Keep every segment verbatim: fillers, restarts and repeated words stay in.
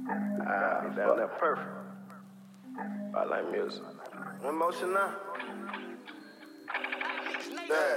Ah, that, that perfect. I like music. One motion now. That.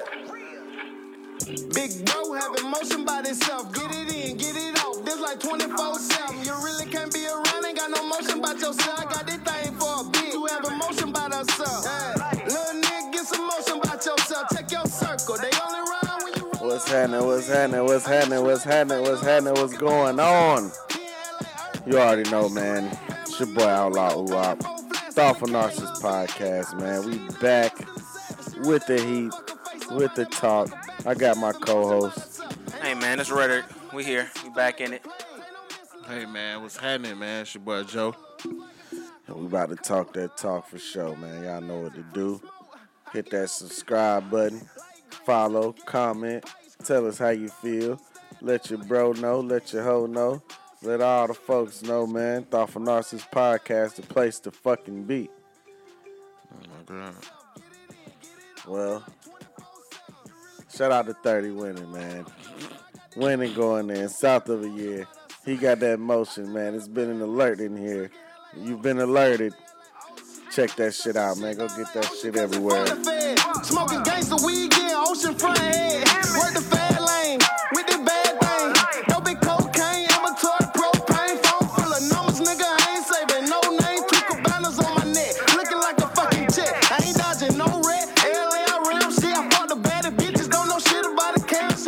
Big bro have emotion by itself. Get it in, get it off. This like twenty-four seven. You really can't be around, ain't got no motion by yourself. I got this thing for a bitch who have emotion by herself. Hey, little nigga, get some motion by yourself. Check your circle. They only run when you run. What's happening? What's happening? What's happening? What's happening? What's happening? What's going on? You already know, man. It's your boy Outlaw Uwop. Thoughtful Narcissist Podcast, man. We back with the heat, with the talk. I got my co-host. Hey, man, it's Rhetoric. We here. We back in it. Hey, man, what's happening, man? It's your boy Joe. And we about to talk that talk for sure, man. Y'all know what to do. Hit that subscribe button. Follow, comment. Tell us how you feel. Let your bro know. Let your hoe know. Let all the folks know, man. Thoughtful Narcissist Podcast, the place to fucking be. Oh, my God. Well, shout out to thirty winning, man. Winning going in, south of a year. He got that motion, man. It's been an alert in here. You've been alerted. Check that shit out, man. Go get that shit everywhere. Smoking gangsta weed, yeah, ocean front head. Work the fad lane with the bad thing. No big cocaine, amateur propane. Phone full of numbers, nigga. I ain't saving no name. Two cabanas on my neck, looking like a fucking chick. I ain't dodging no red. L A I real shit. I fuck the baddest bitches, don't know shit about the cash.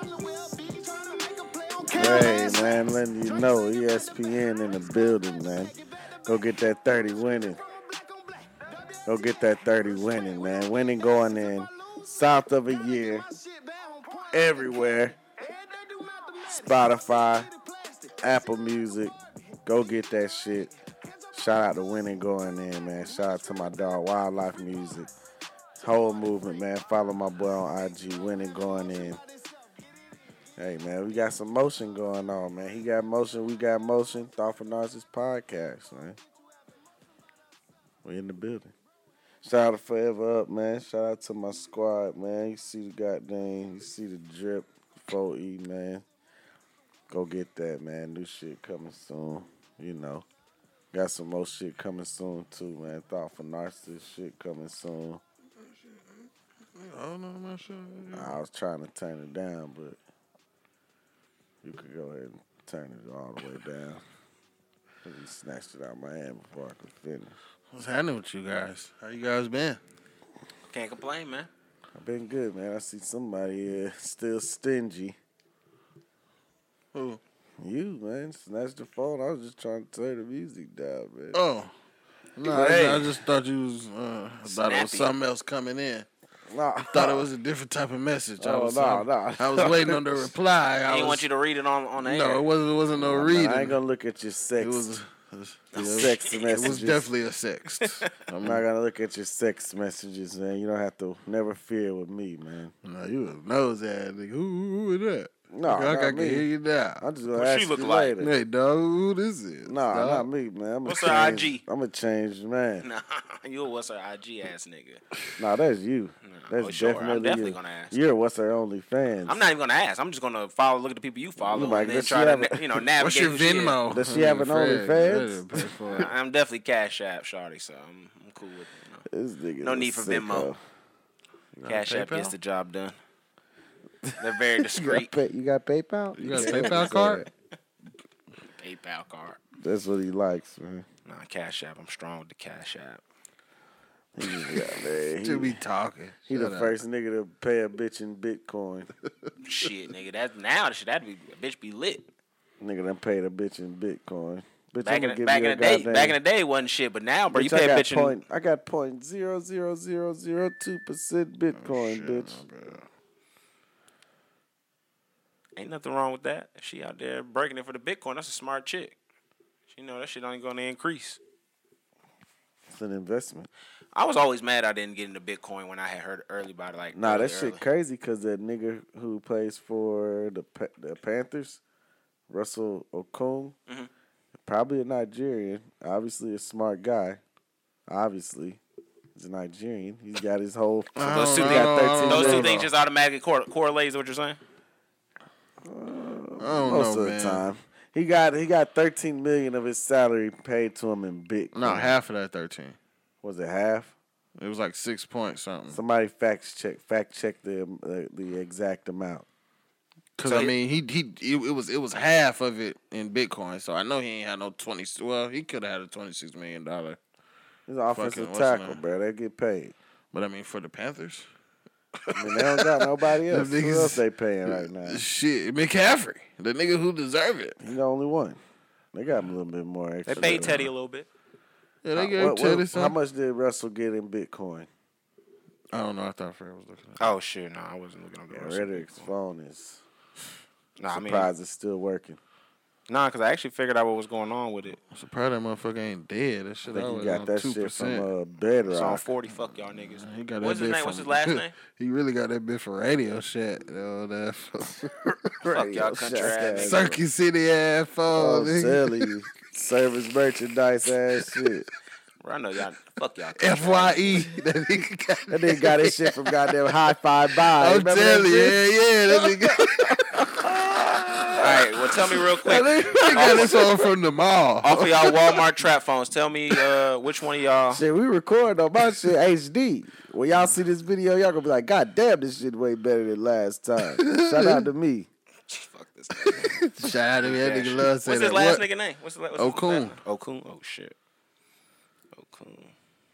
Hey, man, letting you know, E S P N in the building, man. Go get that thirty winning. Go get that thirty winning, man. Winning going in. South of a year. Everywhere. Spotify. Apple Music. Go get that shit. Shout out to Winning going in, man. Shout out to my dog, Wildlife Music. Whole movement, man. Follow my boy on I G. Winning going in. Hey, man, we got some motion going on, man. He got motion, we got motion. Thoughtful Narcissist Podcast, man. We in the building. Shout out to Forever Up, man. Shout out to my squad, man. You see the goddamn, you see the drip, four E, man. Go get that, man. New shit coming soon, you know. Got some more shit coming soon, too, man. Thoughtful Narcissist shit coming soon. I don't know my shit. I was trying to turn it down, but you could go ahead and turn it all the way down. Cause he snatched it out of my hand before I could finish. What's happening with you guys? How you guys been? Can't complain, man. I've been good, man. I see somebody uh, still stingy. Who? You, man. Snatched the phone. I was just trying to turn the music down, man. Oh. No, Hey. I, I just thought you was, uh, I thought it was Snappy. something else coming in. Nah. I thought it was a different type of message. I Oh, was, no, I, no. I was waiting on the reply. I I didn't was, want you to read it on, on the No, air. it wasn't, it wasn't no Man, reading. I ain't gonna look at your sex. It was, it was, your it was, sex it messages. was definitely a sext. I'm not gonna look at your sex messages, man. You don't have to never fear with me, man. No, you a nose ass nigga. Who, who, who is that? No, I, not I can me. hear you now. I'm just gonna What ask she look you like? later. Hey, dog, who this is? Nah, dog? not me, man. I'm What's a her I change, G? I'm a changed man. Nah, you a what's her I G ass nigga. Nah, that's you. That's oh, sure. definitely I'm definitely you. gonna ask. You're what's her only fans. I'm not even gonna ask. I'm just gonna follow, look at the people you follow, You might- and then does she try to, have na- a- you know, navigate. What's your who she is. Venmo? Does she have an Feds. OnlyFans? Pay for it. I'm definitely Cash App, shawty, so I'm, I'm cool with it. This nigga You know. No need for Venmo. Cash App PayPal? gets the job done. They're very You got, discreet. pay, you got PayPal? You got a can't PayPal say card? that. PayPal card. That's what he likes, man. Nah, Cash App. I'm strong with the Cash App. He, yeah, man. To He, be talking. he the Shut up. first nigga to pay a bitch in Bitcoin. Shit, nigga. That now shit that be a bitch be lit. Nigga done paid a bitch in Bitcoin. Bitch, Back I'ma in the, give back you in a the day, goddamn- back in the day it wasn't shit, but now, bro, you Bitch, pay I a got bitch in. point, I got point zero zero zero zero two percent Bitcoin, Shit, bitch. my bad. Ain't nothing wrong with that. If she out there breaking it for the Bitcoin, that's a smart chick. She know that shit only gonna increase. It's an investment. I was always mad I didn't get into Bitcoin when I had heard early about it. Like, Nah, early, that shit early. crazy because that nigga who plays for the Pa- the Panthers, Russell Okung, Mhm. probably a Nigerian. Obviously a smart guy. Obviously, he's a Nigerian. He's got his whole. I Those two don't he things- got know, I thirteen don't Those two million. know. things just automatically cor- correlate. Is what you're saying? I don't Most know, of man. the time. He got he got thirteen million of his salary paid to him in Bitcoin. No, half of that thirteen. Was it half? It was like six point something. Somebody fact check fact check the uh, the exact amount. Cause So I he- mean, he he it, it was it was half of it in Bitcoin. So I know he ain't had no twenty. Well, he could have had a twenty six million dollar. He's an offensive what's the tackle, name? bro. They get paid. But I mean, for the Panthers, I mean, they don't got nobody else. Them Who niggas- else they paying right now? shit, McCaffrey, the nigga who deserve it. He's the only one. They got him a little bit more They extra. paid Teddy a little bit. Yeah, they How, gave what- Teddy what- some. how much did Russell get in Bitcoin? I don't know. I thought Fred was looking at. Oh shit, no, I wasn't looking Yeah, on the rest. Reddick's phone is Nah, I mean, surprised it's still working. nah, because I actually figured out what was going on with it. I'm surprised that motherfucker ain't dead. That I shit think always he got on that two shit from percent. uh, It's on Bedrock. forty. Fuck y'all niggas. He got What's that his bit name? What's from- his last name? He really got that bit for Radio Shack. Oh, that Fuck y'all country ass niggas. Circuit City ass phone. I'm nigga. telling you, service merchandise ass shit. Bro, I know y'all. Fuck y'all. country F Y ass E. That nigga got That nigga got his shit from goddamn High Five Buy. I'm Remember telling you, that yeah, yeah. That nigga, All right, well, tell me real quick. he got this one from the mall. Off of y'all Walmart trap phones, tell me uh, which one of y'all. shit? Shit, we record on my shit H D. When y'all see this video, y'all gonna be like, God damn, this shit way better than last time. Shout out to me. Fuck this nigga. Shout out to me. That nigga love saying What's his that. last What? nigga name? What's his, la- what's his Okun. last name? Okun. Oh shit. Okun.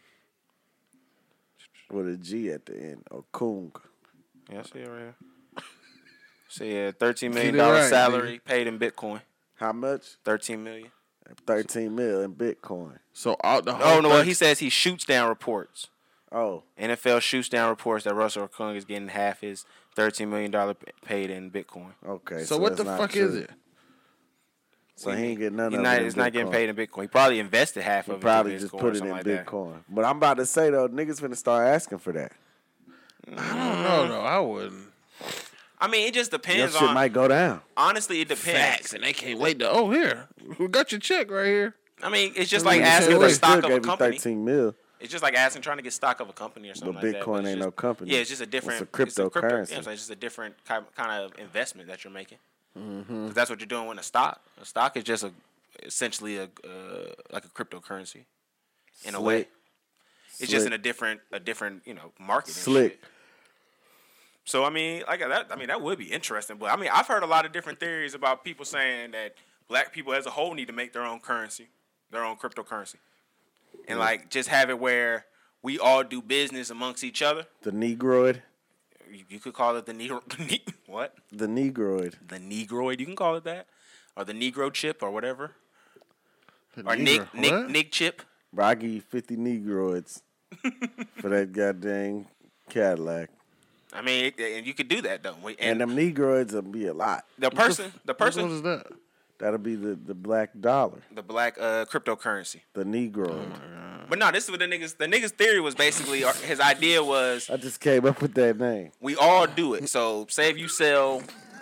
With a G at the end. Okung. Yeah, I see it right here. See, yeah, thirteen million Get it dollar right, salary paid in Bitcoin. How much? Thirteen million. thirteen mil in Bitcoin. So all the Oh whole no, well, thirty- he says he shoots down reports. Oh, N F L shoots down reports that Russell Okung is getting half his thirteen million dollar paid in Bitcoin. okay. So, what that's the not fuck true. is it? So he ain't getting none He's of not, it. in he's not getting Bitcoin. paid in Bitcoin. He probably invested half He of it. probably in just Bitcoin put or it in something like that. Bitcoin. But I'm about to say though, niggas finna start asking for that. I don't know, though. I wouldn't. I mean, it just Your depends shit on. might go down. Honestly, it depends. Facts, and they can't wait to. Oh, here, we got your check right here. I mean, it's just I like mean, asking still- for they stock still of a gave you company. thirteen mil. It's just like asking trying to get stock of a company or something But like that. Bitcoin it's ain't just- no company. Yeah, it's just a different. It's a cryptocurrency. crypto- yeah, so it's just a different kind kind of investment that you're making. Mm-hmm. 'Cause that's what you're doing with a stock. A stock is just a essentially a uh, like a cryptocurrency in a way. Slick. It's just Slick. in a different a different you know market. and Slick. shit. So I mean, like that. I mean, that would be interesting. But I mean, I've heard a lot of different theories about people saying that black people as a whole need to make their own currency, their own cryptocurrency, and like just have it where we all do business amongst each other. The Negroid. You, you could call it the Negro. What? The Negroid. The Negroid. You can call it that, or the Negro chip, or whatever, or Negro. Nick Nick What? Nick chip. Bro, I give you fifty Negroids for that goddamn Cadillac. I mean, it, and you could do that though. We- And And, them Negroids will be a lot. the person, the What person, is that? That'll be the, the black dollar. the black uh, cryptocurrency. The Negroid. But no, this is what the niggas. The niggas' theory was basically or his idea was I just came up with that name. we all do it. So say if you sell,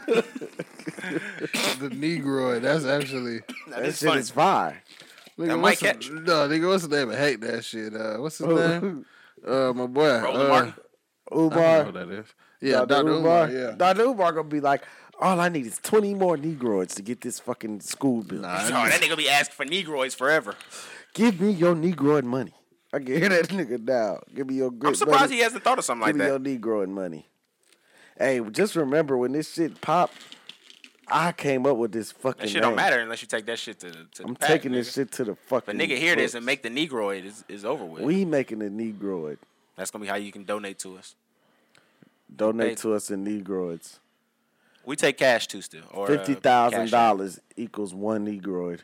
The Negroid. That's actually. now, That this is shit funny. is fire. Nigga, That what's might the- catch. No, nigga, what's the name? I hate that shit. Uh, what's his name? Uh, my boy. Roland uh, Martin. I don't know Umar. who that is. Yeah, Doctor Doctor Umar. Umar. Yeah. Doctor Umar gonna be like, all I need is twenty more Negroids to get this fucking school built. Nah, Oh, that nigga be asking for Negroids forever. Give me your Negroid money. I can hear that nigga now. Give me your good I'm surprised money. he hasn't thought of something like Give me that. your Negroid money. Hey, just remember when this shit popped, I came up with this fucking That shit name. don't matter unless you take that shit to, to I'm the pack, taking nigga. this shit to the fucking. But nigga hear this books. and make the Negroid is, is over with. We making a Negroid. That's gonna be how you can donate to us. Donate Hey. to us in Negroids. We take cash too still. Or, uh, Fifty thousand cash dollars equals one Negroid.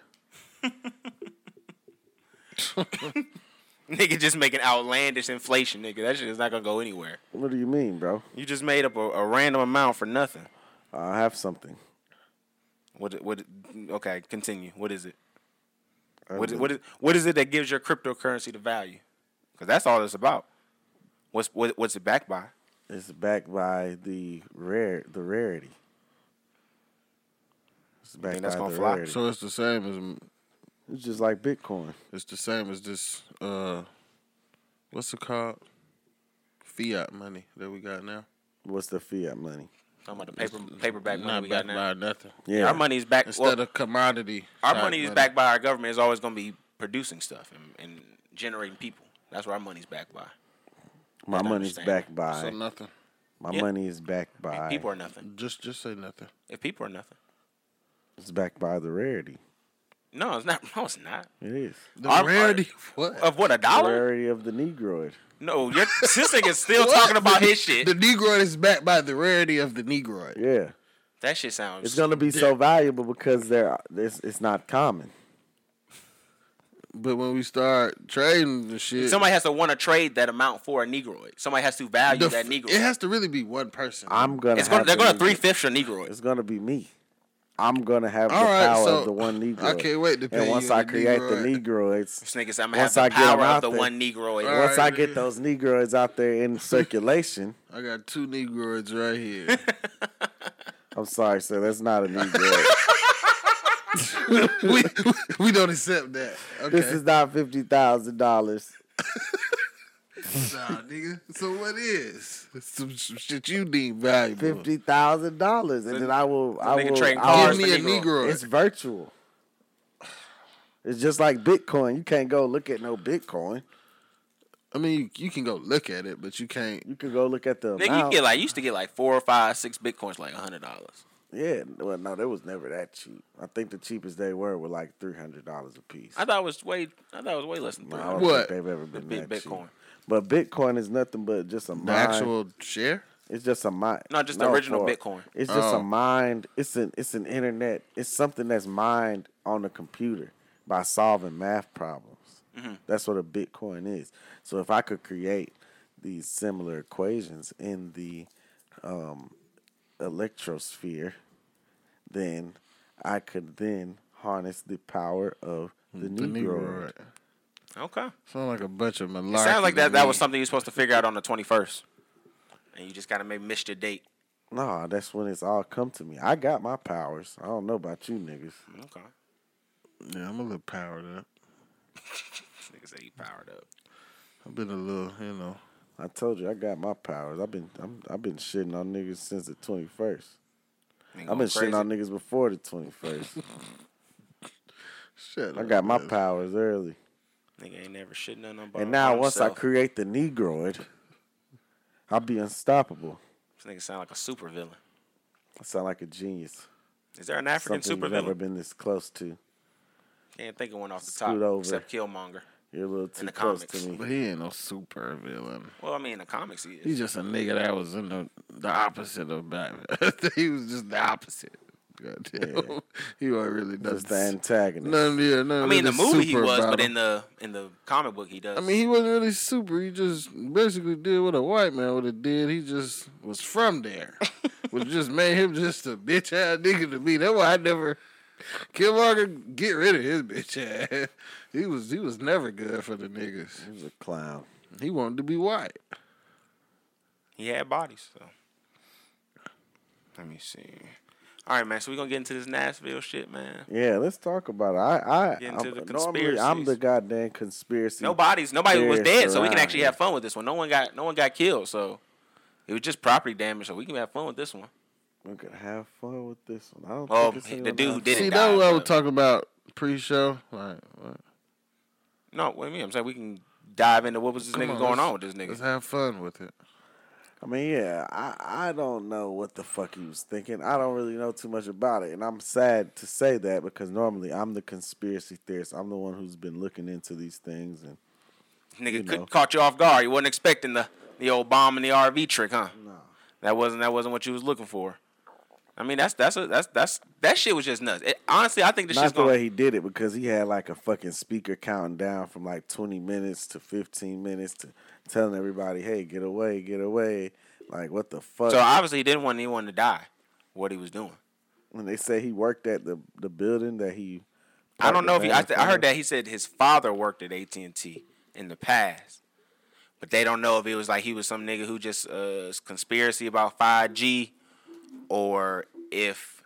Nigga just making outlandish inflation, nigga. That shit is not gonna go anywhere. What do you mean, bro? You just made up a, a random amount for nothing. I have something. What? What? Okay, continue. What is it? I What? will- What is? What is it that gives your cryptocurrency the value? Because that's all it's about. What's what, What's it backed by? It's backed by the rare, the rarity. It's backed think that's by gonna the fly? rarity. So it's the same as It's just like Bitcoin. it's the same as this. Uh, what's it called? Fiat money that we got now. What's the fiat money? Talking about the paper paperback money Not we got backed now. by nothing. Yeah. Our money is back. Instead Well, of commodity. our type money is backed by our government. Is always going to be producing stuff and, and generating people. That's what our money's backed by. My I money's understand. backed by. So nothing. My Yeah. money is backed I mean, by. people are nothing. Just just say nothing. If people are nothing, It's backed by the rarity. no, it's not. No, it's not. It is. The Our- rarity of what? Of what, a The dollar? rarity of the Negroid. No, you're, this nigga's still What? talking about The- his shit. The Negroid is backed by the rarity of the Negroid. Yeah. That shit sounds. It's gonna be so valuable because they're it's, it's not common. But when we start trading the shit, Somebody has to want to trade that amount for a Negroid. Somebody has to value the that f- Negroid. it has to really be one person. I'm gonna. it's gonna, have they're the going to Negro- three fifths your Negroid. It's gonna be me. I'm gonna have All the right, power so of the one Negro. I can't wait to pay And once you I in the create Negroid. the Negroids, This nigga said I'm going Once to I have the get 'em power of out the there- one Negroid. All once right, I get those Negroids out there in circulation, I got two Negroids right here. I'm sorry, sir, that's not a Negroid. we we don't accept that. Okay. This is not fifty thousand dollars. Nah, nigga. So what is? Some, some shit you deem valuable. Fifty thousand dollars, and then I will. I nigga will. trading I cars will Give me a for Negro. Negroid. It's virtual. It's just like Bitcoin. You can't go look at no Bitcoin. I mean, you, you can go look at it, but you can't. You can go look at the Nigga, you amount. get like you used to get like four or five, six bitcoins for like a hundred dollars. Yeah, well, no, they was never that cheap. I think the cheapest they were were like three hundred dollars a piece. I thought it was way. I thought it was way less than No, three I hundred. don't What? think they've ever been big that Bitcoin. cheap. But Bitcoin is nothing but just a The mind. actual share? It's just a mind. No, just the original Bitcoin. It's just Oh. a mind. It's an it's an internet. It's something that's mined on the computer by solving math problems. Mm-hmm. That's what a Bitcoin is. So if I could create these similar equations in the um, electrosphere, then I could then harness the power of the, The Negroid. Negroid. Okay. Sound like a bunch of malarkey. It sounds like to that. That me. was something you're supposed to figure out on the twenty-first, and you just gotta maybe missed your date. No, that's when it's all come to me. I got my powers. I don't know about you niggas. Okay. Yeah, I'm a little powered up. This nigga say you powered up. I've been a little, you know. I told you I got my powers. I've been I'm, I've been shitting on niggas since the twenty-first. Ain't I've going been crazy. shitting on niggas before the twenty-first. Shut I up, got my man. powers early. Nigga ain't never shit nothing about. And now once I himself. create the Negroid, I'll be unstoppable. This nigga sound like a super villain. I sound like a genius. Is there an African Something super you've never villain? been this close to. Can't think of one off the Scoot top over. except Killmonger. You're a little too the close comics. to me. But he ain't no super villain. Well, I mean, in the comics he is. He's just a nigga that was in the the opposite of Batman. He was just the opposite. God damn. Yeah. He wasn't really Just the nothing. antagonist. None, yeah, none I mean, in the really movie he super was, about but him. in the in the comic book he does. I mean, he wasn't really super. He just basically did what a white man would have did. He just was from there, which just made him just a bitch ass nigga to me. That's why I never Killmonger get rid of his bitch ass. He was he was never good for the niggas. He was a clown. He wanted to be white. he had bodies. So let me see. All right, man. So we gonna get into this Nashville shit, man. Yeah, let's talk about it. I, I, Get into I'm- the normally I'm the conspiracies. goddamn conspiracy. No bodies. Nobody was theorists dead, so we can around actually here. have fun with this one. No one got no one got killed, so it was just property damage. So we can have fun with this one. We could have fun with this one. I don't Well, think it's the anyone dude who have did fun. See, it that's what I died, was but- talking about pre-show. Like, what? No, what do you mean? I'm saying we can dive into what was this Come nigga on, going let's- on with this Let's nigga. have fun with it. I mean, yeah, I, I don't know what the fuck he was thinking. I don't really know too much about it. And I'm sad to say that because normally I'm the conspiracy theorist. I'm the one who's been looking into these things. And Nigga you could know. caught you off guard. You wasn't expecting the, the old bomb in the R V trick, huh? no. That wasn't that wasn't what you was looking for. I mean, that's that's a, that's that's that shit was just nuts. It, honestly, I think this Not shit's the way going. he did it because he had like a fucking speaker counting down from like twenty minutes to fifteen minutes to telling everybody, hey, get away, get away. Like, what the fuck? So obviously, he didn't want anyone to die. What he was doing. when they say he worked at the, the building that he. I don't know if he. I, parked the th- van I in heard front that he said his father worked at A T and T in the past, but they don't know if it was like he was some nigga who just uh conspiracy about five G, or if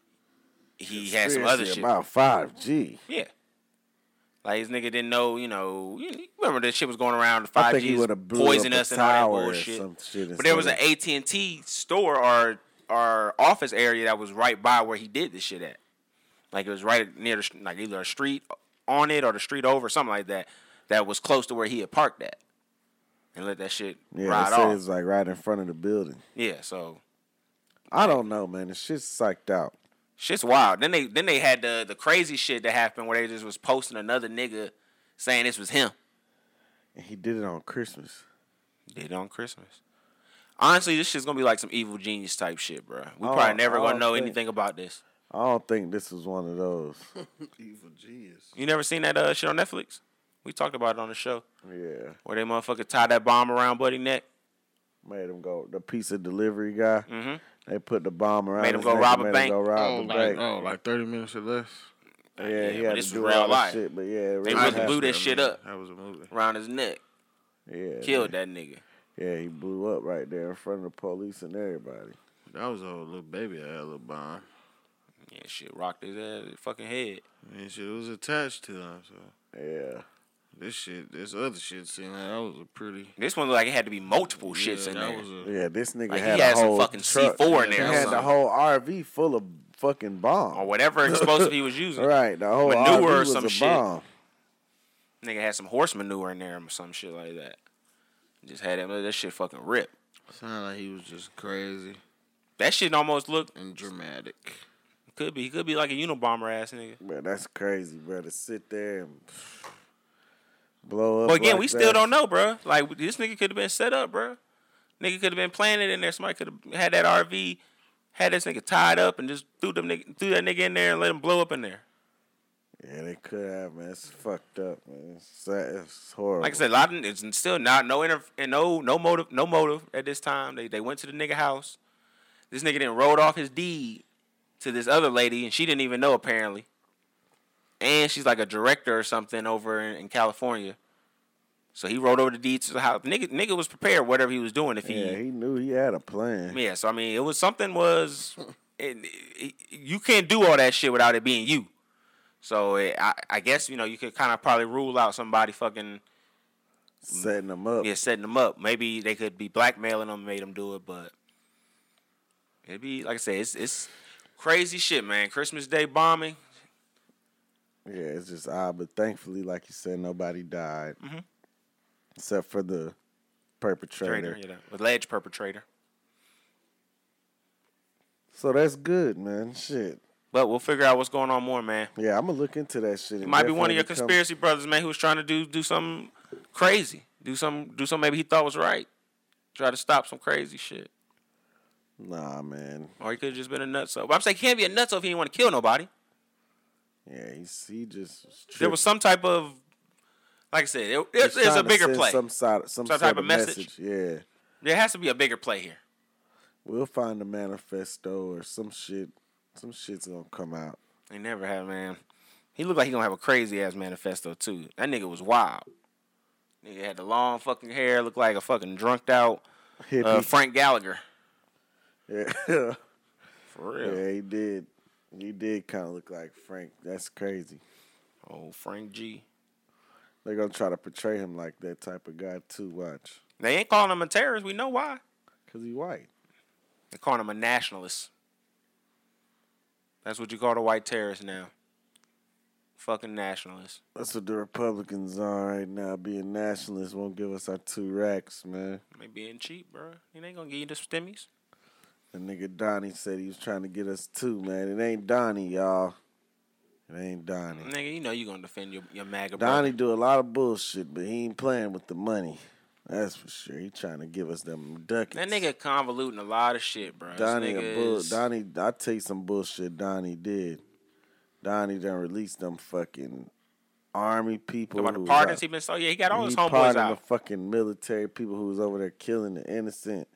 he had some other Conspiracy shit. about five G. Yeah. Like his nigga didn't know, you know, you remember that shit was going around. The I think five G he is would have blew poison up a us and all that tower or bullshit. some shit. But there was an instead A T and T store or or office area that was right by where he did this shit at. Like it was right near the like either a street on it or the street over, something like that. That was close to where he had parked at, and let that shit Yeah, ride they say off. it's like right in front of the building. Yeah, so I don't know, man. The shit's psyched out. shit's wild. Then they then they had the the crazy shit that happened where they just was posting another nigga saying this was him. And he did it on Christmas. Did it on Christmas. Honestly, this shit's gonna be like some evil genius type shit, bro. We I probably don't- never I gonna don't know think- anything about this. I don't think this was one of those. Evil genius. You never seen that uh, shit on Netflix? We talked about it on the show Yeah. where they motherfucker tied that bomb around Buddy neck. Made him go. The pizza delivery guy. Mm-hmm. They put the bomb around. Made him his go neck rob and a made him bank. Go rob Oh, the like, bank. oh, like thirty minutes or less. Yeah, Yeah, he but had this to was do real all that life. shit. But yeah, it They really really happened. blew that shit up That was a movie. around his neck. Yeah, Killed man. that nigga. Yeah, he blew up right there in front of the police and everybody. That was a little baby had a little bomb. Yeah, shit rocked his ass, his fucking head. And shit was attached to him. So Yeah. this shit, this other shit, seemed like that was a pretty. This one looked like it had to be multiple yeah, shits in that there. was a, Yeah, this nigga Like, he had had a some whole fucking truck. C four in He there or had the something. whole R V full of fucking bombs. Or whatever explosive he was using. Right, the whole Manure R V or was some a shit. bomb. Nigga had some horse manure in there or some shit like that. Just had him, that shit fucking rip. sounded like he was just crazy That shit almost looked, and dramatic. could be, he could be like a Unabomber ass nigga. Man, that's crazy, bro. To sit there and blow up. But again, like we still that. don't know, bro. Like, this nigga could have been set up, bro. Nigga could have been planning in there. Somebody could have had that R V, had this nigga tied up, and just threw them nigga, threw that nigga in there and let him blow up in there. Yeah, they could have, man. It's fucked up, man. It's, sad. It's horrible. Like I said, a lot of it's still not no inter, and no no motive no motive at this time. They they went to the nigga house. This nigga then wrote off his deed to this other lady, and she didn't even know apparently. And she's like a director or something over in, in California. So he wrote over the deed to the house. Nigga nigga was prepared whatever he was doing if he yeah, he knew he had a plan. yeah. So I mean, it was something was it, it, you can't do all that shit without it being you. So it, I I guess you know you could kind of probably rule out somebody fucking. Setting them up. Yeah, setting them up. Maybe they could be blackmailing them, made them do it, but it'd be like I said, it's it's crazy shit, man. Christmas Day bombing. Yeah, it's just odd, but thankfully, like you said, nobody died Mhm. except for the perpetrator. Trader, you know, alleged perpetrator. So that's good, man. Shit. But we'll figure out what's going on more, man. Yeah, I'm gonna look into that shit. It and might be one of your definitely come- conspiracy brothers, man, who was trying to do do something crazy, do some do something maybe he thought was right, try to stop some crazy shit, Nah, man. or he could have just been a nutso. But I'm saying he can't be a nutso if he didn't want to kill nobody. Yeah, he's he just. Was There was some type of, like I said, it, He's it, there's trying a to bigger send play. Some side, some, Some sort type of of message. message. Yeah, There has to be a bigger play here. we'll find a manifesto or some shit. Some shit's gonna come out. He never had, man. He looked like he gonna have a crazy ass manifesto too. That nigga was wild. Nigga had the long fucking hair, looked like a fucking drunked out Hippie. uh, Frank Gallagher. yeah, For real. yeah, he did. He did kind of look like Frank. That's crazy. Oh, Frank G. They're gonna try to portray him like that type of guy too. Watch, They ain't calling him a terrorist. We know why. cause he white. They're calling him a nationalist. That's what you call a white terrorist now. Fucking nationalist. That's what the Republicans are right now. Being nationalists won't give us our two racks, man. They being cheap, bro. He ain't gonna give you the stimmies. The nigga Donnie said he was trying to get us two, man. It ain't Donnie, y'all. It ain't Donnie. Nigga, you know you gonna defend your, your MAGA Donnie brother. do a lot of bullshit, but he ain't playing with the money. That's for sure. He trying to give us them ducats. That nigga convoluting a lot of shit, bro. This Donnie, nigga a bull, is- Donnie, I tell you some bullshit Donnie did. Donnie done released them fucking army people. About who the was pardons out- he been so yeah he got all his he homeboys pardoned out. the fucking military people who was over there killing the innocent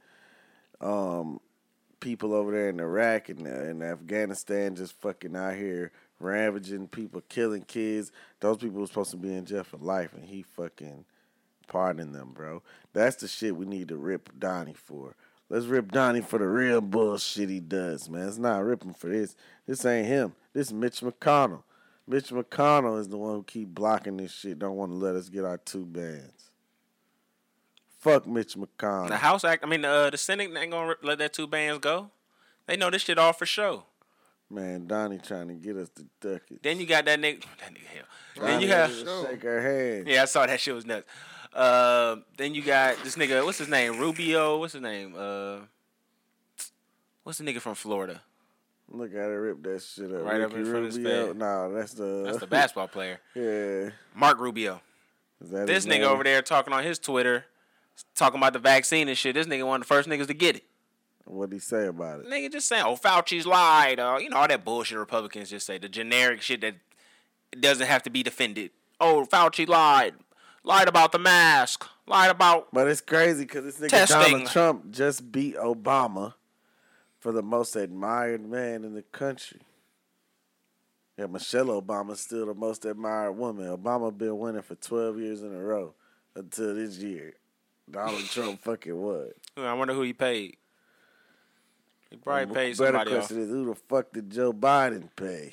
um, people over there in Iraq and, uh, and Afghanistan, just fucking out here ravaging people, killing kids. Those people were supposed to be in jail for life, and he fucking pardoned them, bro. That's the shit we need to rip Donnie for. Let's rip Donnie for the real bullshit he does, man. It's not ripping for this. This ain't him. This is Mitch McConnell. Mitch McConnell is the one who keep blocking this shit. Don't want to let us get our two bands. Fuck Mitch McConnell. The House Act, I mean, uh, the Senate ain't gonna let that two bands go. They know this shit all for show. Man, Donnie trying to get us to duck it. Then you got that nigga. That nigga hell. Then Donnie you have. wanted to shake her hand. Yeah, I saw that shit was nuts. Uh, then you got this nigga. What's his name? Rubio. What's his name? Uh, what's the nigga from Florida? Look at her rip that shit up. Right up Ricky in front of his Rubio? face. Nah, that's the That's the basketball player. yeah. Mark Rubio. Is that This his nigga name? over there talking on his Twitter, talking about the vaccine and shit. This nigga one of the first niggas to get it. What'd he say about it? Nigga just saying, oh, Fauci's lied. Uh, you know, all that bullshit Republicans just say. The generic shit that doesn't have to be defended. Oh, Fauci lied. Lied about the mask. Lied about... But it's crazy because this nigga Testing. Donald Trump just beat Obama for the most admired man in the country. Yeah, Michelle Obama's still the most admired woman. Obama been winning for twelve years in a row until this year. Donald Trump fucking won. I wonder who he paid. He probably paid Better somebody else. question is, who the fuck did Joe Biden pay?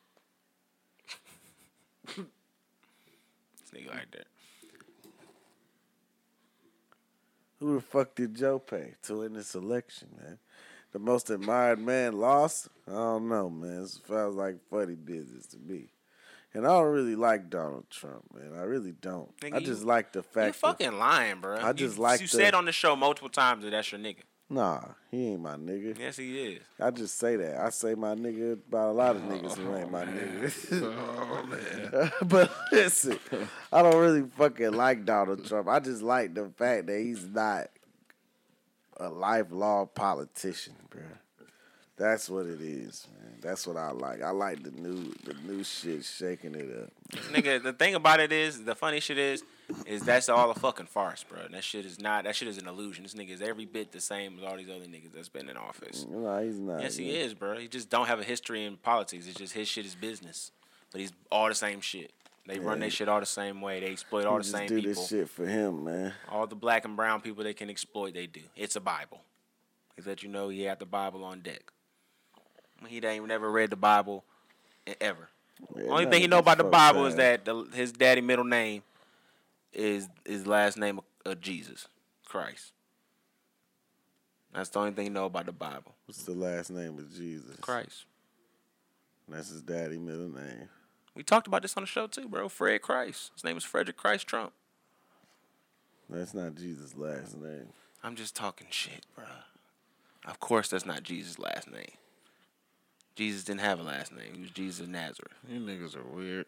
This nigga like that. Who the fuck did Joe pay to win this election, man? The most admired man lost? I don't know, man. It sounds like funny business to me. And I don't really like Donald Trump, man. I really don't. Nigga, I you- just like the You fact that... fucking lying, bro. I just you, like You the- said on the show multiple times that that's your nigga. Nah, he ain't my nigga. Yes, he is. I just say that. I say my nigga about a lot of niggas who ain't my nigga. Oh man. But listen, I don't really fucking like Donald Trump. I just like the fact that he's not a lifelong politician, bro. That's what it is, man. That's what I like. I like the new the new shit shaking it up. Nigga, the thing about it is, the funny shit is, is that's all a fucking farce, bro. That shit is not, that shit is an illusion. This nigga is every bit the same as all these other niggas that's been in office. No, he's not. Yes, he man. is, bro. He just don't have a history in politics. It's just his shit is business. But he's all the same shit. They run their shit all the same way. They exploit all He the just same do people. this shit for him, man. All the black and brown people they can exploit, they do. It's a Bible. He let you know he had the Bible on deck. He ain't never read the Bible e- ever. Yeah, Only none thing he of know these about the folks Bible have. is that the, his daddy middle name is his last name of, of Jesus Christ. That's the only thing he know about the Bible. What's the last name of Jesus? Christ. That's his daddy middle name. We talked about this on the show too, bro. Fred Christ. His name is Frederick Christ Trump. That's not Jesus' last name. I'm just talking shit, bro. Of course, that's not Jesus' last name. Jesus didn't have a last name. He was Jesus of Nazareth. You niggas are weird.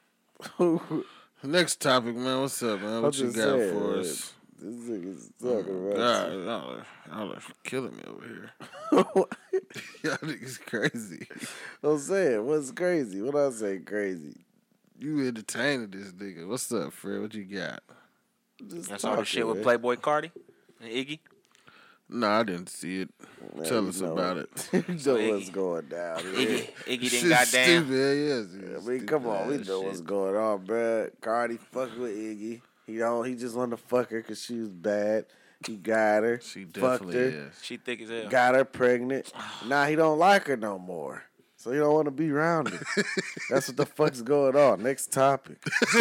Next topic, man. What's up, man? What you just got saying, for man. us? This nigga's talking about God, y'all are, y'all are killing me over here. Y'all niggas crazy. I'm saying, what's crazy? What I say crazy? You entertaining this nigga. What's up, Fred? What you got? Just That's all the talking, shit with man. Playboy Cardi and Iggy. No, I didn't see it. Man, Tell you us know about it. You know So what's Iggy- going down here. Iggy, Iggy didn't Shit goddamn. stupid. Yes, I mean, come on, we know what's going on, bruh. Cardi fuck with Iggy. He don't. He just wanted to fuck her because she was bad. He got her. She fucked definitely her. is. She thick as hell. Got her pregnant. Now he don't like her no more. So he don't want to be around her. That's what the fuck's going on. Next topic.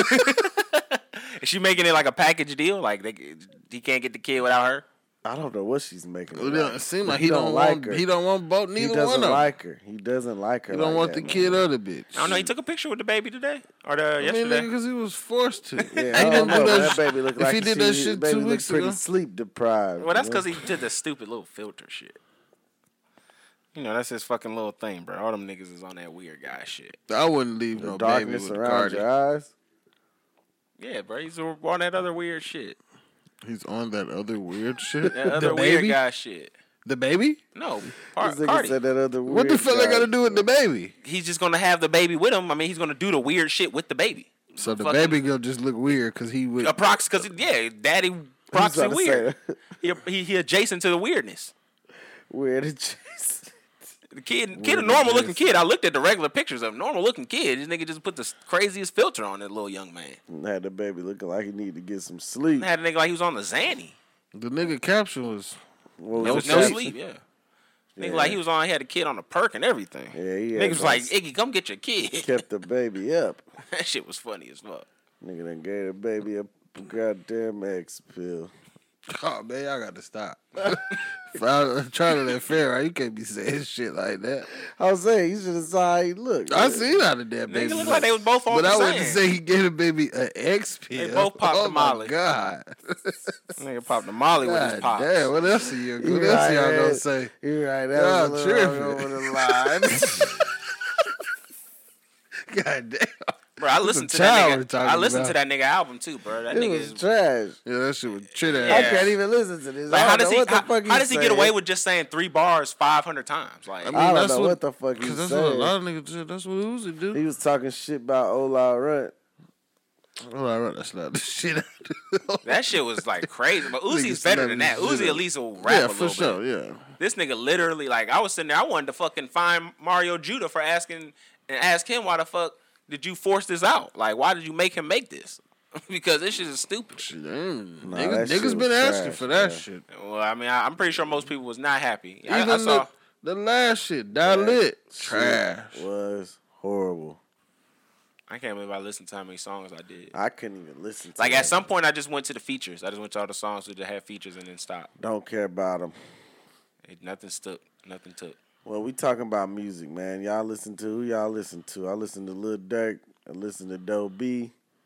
Is she making it like a package deal? Like they, he can't get the kid without her? I don't know what she's making. It It don't like. seem like He he don't, don't want. like her. He don't want both. He Neither doesn't one of them. like her. He doesn't like her. He don't like want that, the man. kid or the bitch. I don't know. He took a picture with the baby today or the I mean, yesterday. nigga, because he was forced to. Yeah, he I don't didn't know. do man. that. That baby look if like he did she, that shit baby two look weeks pretty ago. sleep deprived. Well, that's you know? because he did the stupid little filter shit. You know, that's his fucking little thing, bro. All them niggas is on that weird guy shit. I wouldn't leave the no baby darkness with around Cardi. your eyes. Yeah, bro. He's on that other weird shit. He's on that other weird shit. That other the weird baby. guy shit. The baby. No, Par- This nigga Cardi. said that other What the weird fuck I guy. got to do with the baby? He's just gonna have the baby with him. I mean, he's gonna do the weird shit with the baby. So the Fucking- baby gonna just look weird because he would. A proxy, because yeah, daddy Who's proxy trying to say weird. that? He, he he adjacent to the weirdness. Weird adjacent. The kid, kid, a Weird normal looking adjacent. kid. I looked at the regular pictures of him. Normal looking kid. This nigga just put the craziest filter on that little young man. Had the baby looking like he needed to get some sleep. Had a nigga like he was on the Zanny. The nigga caption was. What No, was no that? sleep. Yeah. Nigga Yeah. like he was on. He had a kid on the perk and everything. Yeah, he had Niggas was like, those- Iggy, come get your kid. Kept the baby up. That shit was funny as fuck. Nigga done gave the baby a goddamn X pill. Oh man, y'all got to stop. If I try to let fair, right? You can't be saying shit like that. I was saying you should have saw how he looked. I man. seen how the damn baby Nigga look look. like they was both on But the I same. wouldn't say he gave the baby an X pill. They both popped oh the Molly. My God. Nigga popped the Molly with his God pops. damn, what else are you? You What else right, y'all man. gonna say? You right. That Y'all was a little tripping. over the line. God damn. Bro, I listened to child that we're nigga. talking I listened to about. that nigga album too, bro. That It nigga was is. trash. Yeah, that shit was shit ass. I Yeah. can't even listen to this. Like, I how don't does know he? what the How, fuck how does he get saying. away with just saying three bars five hundred times? Like, I mean, I don't that's know what, what the fuck he Because was that's what a saying. lot of niggas do. That's what Uzi do. He was talking shit about Ola Runt. Well, all right, that's not the shit I do. that shit was like crazy. But Uzi's Niggas better than that. slapping shit Uzi at up. least will rap Yeah, a for little sure, bit. yeah. This nigga literally, like, I was sitting there. I wanted to fucking find Mario Judah for asking and ask him why the fuck did you force this out? Like, why did you make him make this? Because this shit is stupid. Shit, damn, Nah, niggas, that shit niggas was been asking trash, for that bro. shit. Well, I mean, I, I'm pretty sure most people was not happy. I, Even I saw. the, the last shit, die lit, Shit trash. was horrible. I can't believe I listened to how many songs I did. I couldn't even listen to Like, that. at some point, I just went to the features. I just went to all the songs that had features and then stopped. Don't care about them. It, nothing stuck. Nothing took. Well, we talking about music, man. Y'all listen to who y'all listen to. I listen to Lil Durk. I listen to Doe B.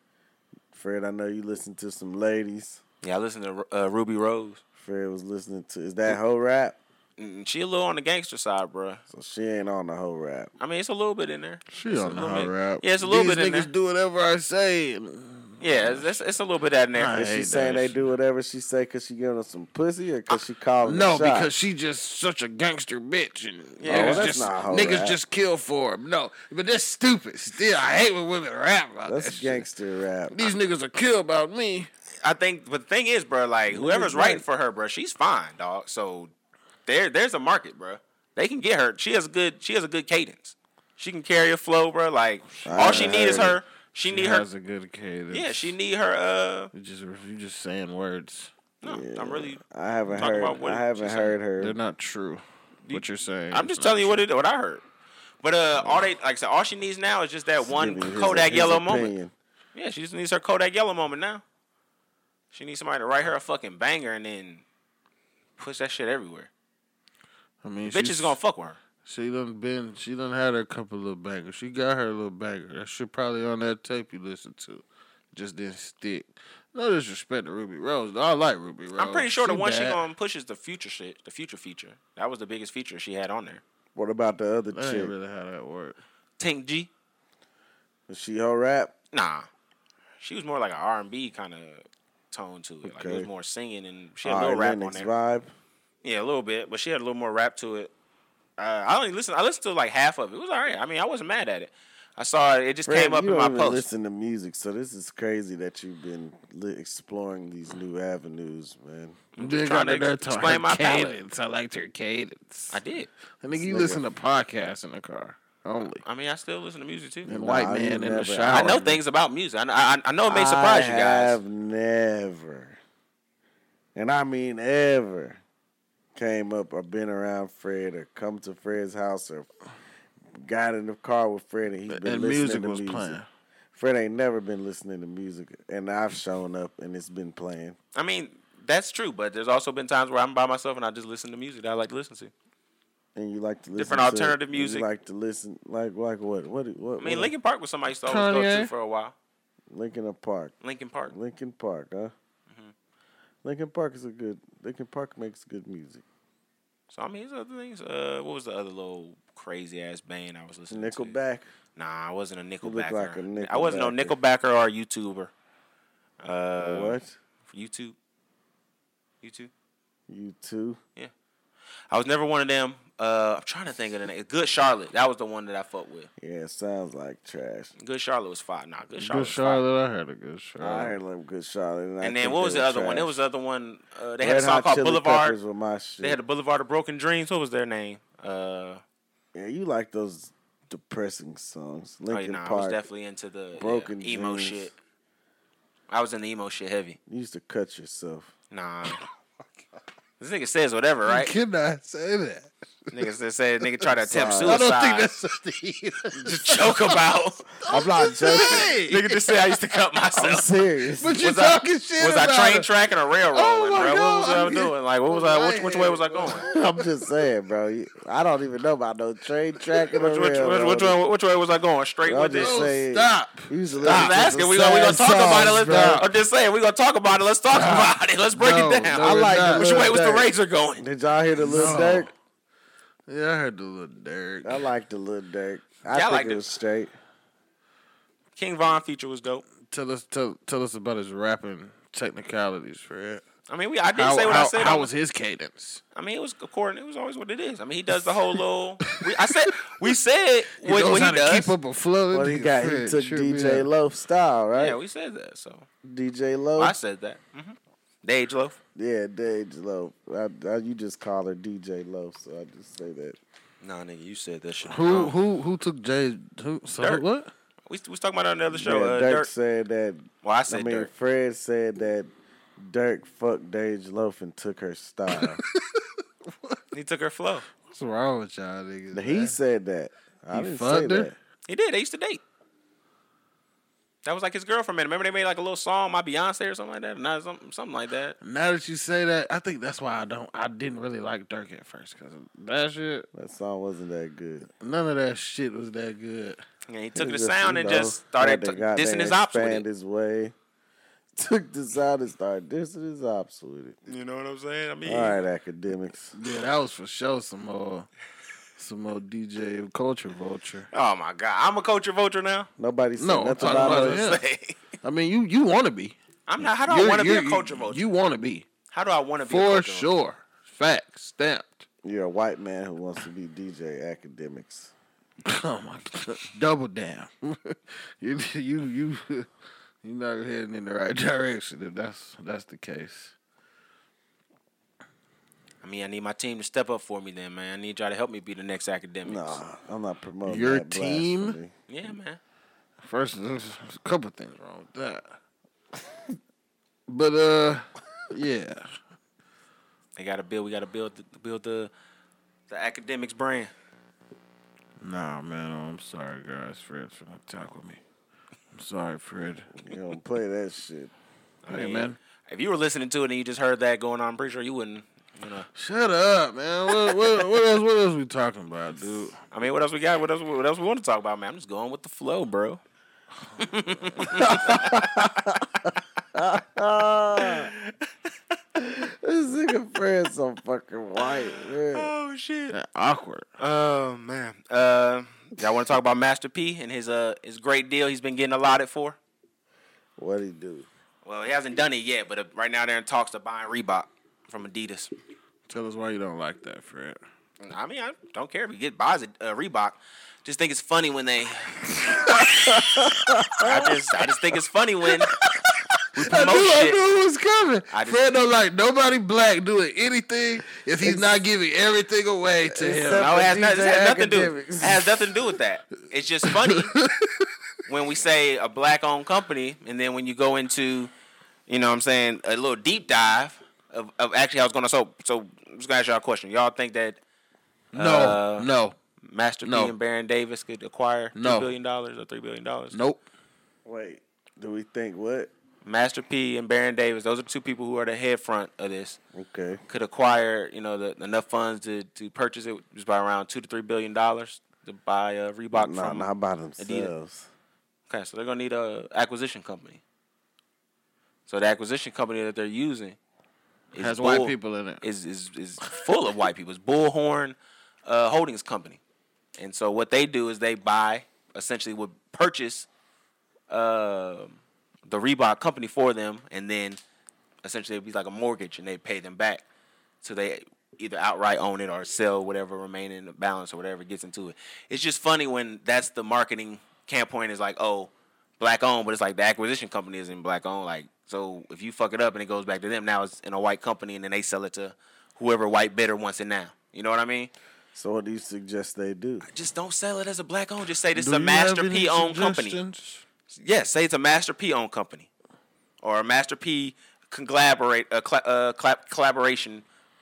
Fred, I know you listen to some ladies. Yeah, I listened to uh, Ruby Rose. Fred was listening to, is that hoe rap? Mm, She a little on the gangster side, bruh. So she ain't on the hoe rap. I mean, it's a little bit in there. She It's a on the little hot bit. rap. Yeah, it's a little These bit in niggas there. do whatever I say. Yeah, it's, it's, it's a little bit of that in there. I Is she hate saying that they shit. do whatever she say because she giving us some pussy or because she calling No, the shot? because she just such a gangster bitch, and Yeah, niggas well, that's just not hoe niggas rap. just kill for him. No, but that's stupid. Still, I hate when women rap about That's that shit. gangster rap. These niggas will kill about me. I think, but the thing is, bro, like whoever's right. writing for her, bro, she's fine, dog. So there, there's a market, bro. They can get her. She has a good, she has a good cadence. She can carry a flow, bro. Like I all she haven't need is heard her. She, need her. has a good cadence. Yeah, she need her. Uh, You just you just saying words. no, I'm really. I haven't Talking heard. about what I haven't she heard They're her. not true. What you're saying. I'm is just not telling you what true. it, what I heard. But uh, all they like I said, all she needs now is just that one Giving his- Kodak his Yellow moment. opinion. Yeah, she just needs her Kodak Yellow moment now. She needs somebody to write her a fucking banger and then push that shit everywhere. I mean, Bitches she's- gonna fuck with her. She done been. She done had her couple little bangers. She got her little banger. That shit probably on that tape you listened to. Just didn't stick. No disrespect to Ruby Rose. though. I like Ruby Rose. I'm pretty sure the She one she bad. gonna push is the future shit, the future feature. That was the biggest feature she had on there. What about the other That chick? ain't really how that worked. Tink G, Is she hoe rap? nah, she was more like an R and B kind of tone to it. Like it was Okay. more singing and she had a All little right, rap on Lennox there. vibe. Yeah, a little bit, but she had a little more rap to it. Uh, I only listened. I listened to like half of it. It was alright. I mean, I wasn't mad at it. I saw it. It just Fred, came up you in don't my even post. listen to music, so this is crazy that you've been li- exploring these new avenues, man. Then trying got to there ex- talking explain her my palate. cadence. I liked her cadence. I did. I think you Nigga. listen to podcasts in the car only. I mean, I still listen to music too. And Nah, white you man in never- the shower. I know things about music. I know, I, I know it may surprise I you guys. have never, and I mean ever, came up or been around Fred or come to Fred's house or got in the car with Fred and he's been And listening music to was music. playing. Fred ain't never been listening to music, and I've shown up and it's been playing. I mean, that's true, but there's also been times where I'm by myself and I just listen to music that I like to listen to. And you like to listen Different to alternative you music. like to listen like like what what what? I mean, what Linkin Park was somebody I used to always go Kanye? to for a while. Linkin Park. Linkin Park. Linkin Park, huh? Mm-hmm. Linkin Park is a good. Linkin Park makes good music. So I mean, there's other things. Uh, what was the other little crazy ass band I was listening to? Nickelback. Nah, I wasn't a look Nickelbacker. like a I wasn't no Nickelbacker. Nickelbacker or a YouTuber. Uh, What? YouTube. YouTube. You too? I was never one of them. Uh, I'm trying to think of the name. Good Charlotte. That was the one that I fucked with. Yeah, it sounds like trash. Good Charlotte was fire. Nah, Good Charlotte. Good was fire. Charlotte. I heard a good I Charlotte. heard them good Charlotte. And, I And then think what they was the were other one? trash. There was the other one. Uh, they Red had a song Hot called Chili Boulevard. Peppers were my shit. They had the Boulevard of Broken Dreams. What was their name? Uh, Yeah, you like those depressing songs. oh, yeah, Linkin nah, I was Park. definitely into the Broken yeah, emo Dreams. shit. I was in the emo shit heavy. You used to cut yourself. Nah. This nigga says whatever, right? You cannot say that. Niggas that say nigga try to attempt Sorry. I suicide. don't think that's something you just joke about. I'm not joking. Nigga just say I used to cut I'm myself. serious. But you Was I- talking shit Was about I train it. tracking or railroading, Oh my bro? What God, was I I'm doing? Like, what was I? Which, which way was I going? I'm just saying, bro. You- I don't even know about no train tracking or Which, which, which, railroading. which, way, which way was I going? Straight I'm with just this? saying. Stop. You used to I'm listen just to asking. some We gonna we gonna sad talk about it. songs, Let's. bro. I'm just saying we gonna talk about it. Let's talk about it. Let's break No, it down. no, I we're like not. the Which Lil way was the Durk. razor going? Did y'all hear the Lil No. Durk? Yeah, I heard the little Dirk. I like the Lil Durk. I Yeah, I think liked it it. was straight. King Von feature was dope. Tell us, tell, tell us about his rapping technicalities, Fred. I mean, we. I did How, say what how, I said. how on- was his cadence? I mean, it was according. It was always what it is. I mean, he does the whole little. We, I said we said He what, knows what how he to does. keep up a flow. Well, he got he Fred, took trip D me J out. Loaf style, right? Yeah, we said that. So D J Loaf. well, I said that. Mm-hmm. Dage Loaf. Yeah, Dage Loaf. I, I, you just call her D J Loaf, so I just say that. Nah, nigga, you said that shit. Who wrong. who who took Jay? Who? So Dirk. what? We we was talking about it on the other show. yeah, uh, Dirk Dirk. said that. Well, I I said mean, Dirk. Fred said that Dirk fucked Dage Loaf and took her style. He took her flow. What's wrong with y'all niggas? he man? said that. I He didn't say fucked her? that. He did. They used to date. That was like his girlfriend. Remember they made like a little song, My Beyonce or something like that? Not something, something like that. Now that you say that, I think that's why I don't. I didn't really like Dirk at first because that shit. That song wasn't that good. None of that shit was that good. And he took He the just, sound you and know, just started had t- to goddamn dissing his ops with expand it. his way. Took the sound and started dissing his ops with it. You know what I'm saying? I mean, All right, academics. Yeah, that was for sure some more, some more D J culture vulture. oh my God, I'm a culture vulture now. Nobody said No, I'm nothing talking about about us. him. I mean, you you want to be. I'm not. How do I You're- want to be a you're- culture vulture? You want to be How do I want to be a for culture vulture? sure. Facts stamped. You're a white man who wants to be D J academics. Oh my God. Double down. you you you you're not heading in the right direction if that's that's the case. I mean, I need my team to step up for me, then, man. I need y'all to help me be the next academics. Nah, I'm not promoting Your that team? blasphemy. Yeah, man. First, there's a couple things wrong with that. But uh, yeah. They got to build. We got to build. The, build the the academics brand. Nah, man, I'm sorry, guys. Fred's finna talk with me. I'm sorry, Fred. You don't play that shit. I Hey, mean, man. If you were listening to it and you just heard that going on, I'm pretty sure you wouldn't. You know. Shut up, man. What, what, what else? What else we talking about, dude? I mean, what else we got? What else? What else we want to talk about, man? I'm just going with the flow, bro. This nigga Fred so fucking white, man. Oh shit. Yeah, awkward. Oh man. Uh, y'all want to talk about Master P and his uh his great deal he's been getting allotted for? What'd he do? Well, he hasn't done it yet, but uh, right now they're in talks to buying Reebok from Adidas. Tell us why you don't like that, Fred. I mean, I don't care if he get buys a uh, Reebok. Just think it's funny when they. I just, I just think it's funny when we I promote knew, I shit. knew it was coming. I just- Fred don't like nobody black doing anything if he's not giving everything away to him. Except- No, it has, D not, it J has nothing to do. academics. It has nothing to do with that. It's just funny when we say a black-owned company, and then when you go into, you know, what I'm saying a little deep dive of, of actually, I was gonna so so. I'm just gonna ask y'all a question. Y'all think that No, Uh, no, Master No. P and Baron Davis could acquire two No. billion dollars or three billion dollars? nope. Wait, do we think what? Master P and Baron Davis, those are two people who are the head front of this. Okay. Could acquire, you know, the, enough funds to, to purchase it just by around two to three billion dollars to buy uh, Reebok Nah, from. not by themselves. Okay, so they're gonna need a acquisition company. So the acquisition company that they're using is Has Bull- white people in it. Is is is full of white people. It's Bullhorn uh, Holdings Company, and so what they do is they buy, essentially would purchase uh, the Reebok company for them, and then essentially it'd be like a mortgage, and they pay them back. So they either outright own it or sell whatever remaining balance or whatever gets into it. It's just funny when that's the marketing campaign is like, oh, black owned, but it's like the acquisition company isn't black owned. Like, so if you fuck it up and it goes back to them, now it's in a white company and then they sell it to whoever white bidder wants it now. You know what I mean? So what do you suggest they do? Just don't sell it as a black owned. Just say this Do is a you have Master any P owned company. suggestions? Yes, say it's a Master P owned company, or a Master P collaborate uh, cl- uh, cl- collaboration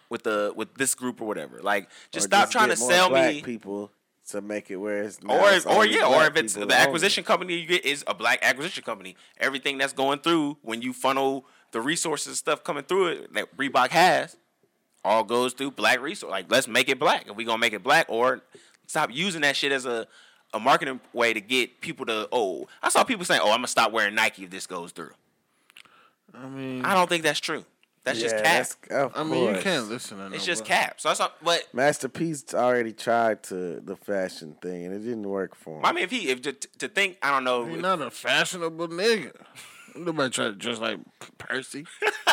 with the with this group or whatever. Like, just Or stop trying get to more sell black me. people to make it where it's now Or, it's or only yeah, or black if it's people the only. acquisition company you get is a black acquisition company. Everything that's going through when you funnel the resources and stuff coming through it that Reebok has, all goes through black resource. Like, let's make it black. If we gonna make it black, or stop using that shit as a, a marketing way to get people to. Oh, I saw people saying, "Oh, I'm gonna stop wearing Nike if this goes through." I mean, I don't think that's true. That's Yeah, just cap. that's- of I mean, you course. can't listen to. It's just nobody. cap. So that's not, but Master P's already tried to the fashion thing and it didn't work for him. I mean, if he if to, to think, I don't know. He's if- not a fashionable nigga. Nobody try to dress like Percy